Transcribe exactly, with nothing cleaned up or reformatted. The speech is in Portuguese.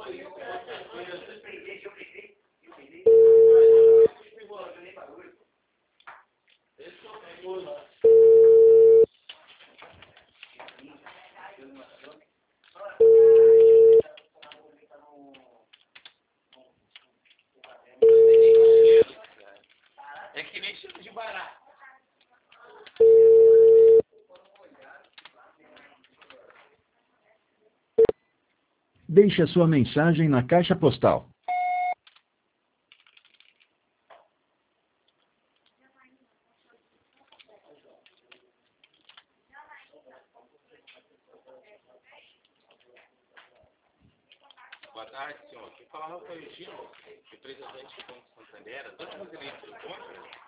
É que nem cheiro de barato. Deixe a sua mensagem na caixa postal. Boa tarde, senhor. Quem fala é o Rafael Gino, representante do Banco Santander. Dona Rosilene se encontra?